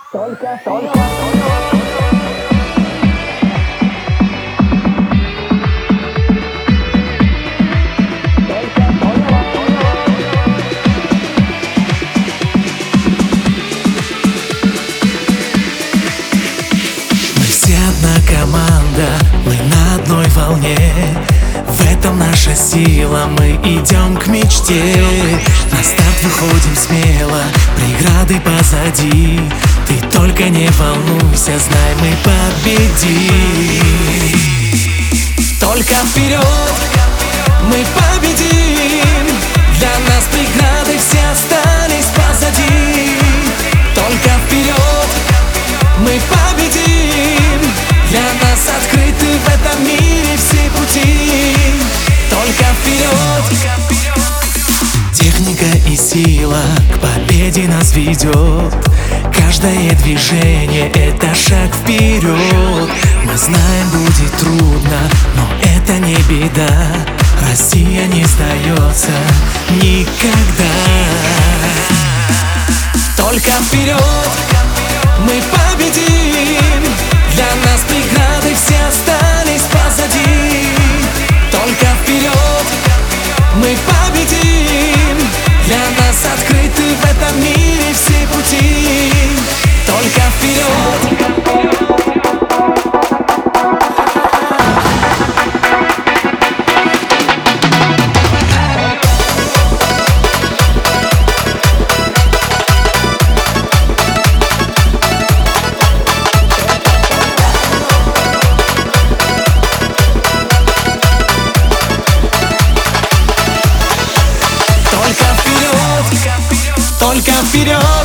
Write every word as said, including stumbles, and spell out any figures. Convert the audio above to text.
Только, только. Команда, мы на одной волне. В этом наша сила, мы идем к мечте. На старт выходим смело, преграды позади. Ты только не волнуйся, знай, мы победим. Только вперед, мы победим. Для нас преграды все остались позади. Только вперед, мы победим. Для нас открыты в этом мире все пути. Только вперед. Техника и сила к победе нас ведет. Каждое движение — это шаг вперед. Мы знаем, будет трудно, но это не беда. Россия не сдается никогда. Только вперед, мы победим. Для нас преграды все остались позади. Только вперед, мы победим. Для нас открыты в этом мире все пути. Только вперед. Только вперед.